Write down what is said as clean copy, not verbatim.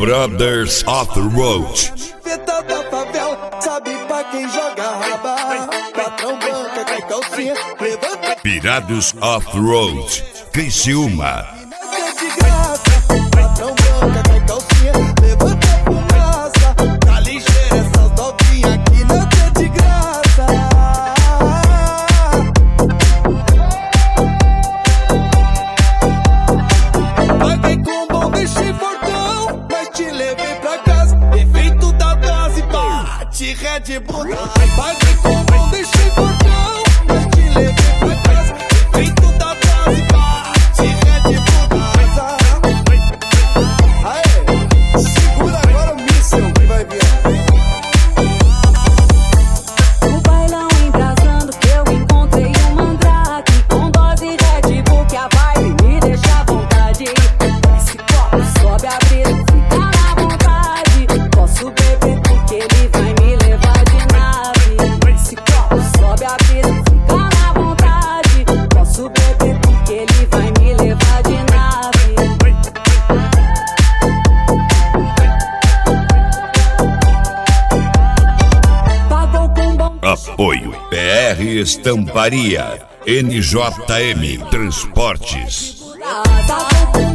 Brothers Off the Road. Feta da favela, sabe pra quem joga raba. Patrão banca, cai calcinha, levanta. Pirados Off the Road, Criciúma. De graça, patrão banca, cai calcinha, levanta a fumaça. Tá ligeira essas novinhas aqui, nada é de graça. Paguei com bom, deixei fortão, mas te levei pra casa. Efeito da dose, bate Red Bull. Paguei com bom, deixei fortão, mas te levei pra casa. Efeito da dose, bate Red Bull. Aê, segura agora o míssil que vai vir. No bailão embrasando que eu encontrei um mandrake com dose Red Bull que a vibe me deixa à vontade. Esse copo sobe a brisa, fica na vontade. Posso beber porque ele vai me levar de nave. Esse copo sobe a brisa, fica na vontade. Posso beber porque ele vai me levar de nave. Pagou com bom. Apoio PR Estamparia, NJM Transportes. Pagou com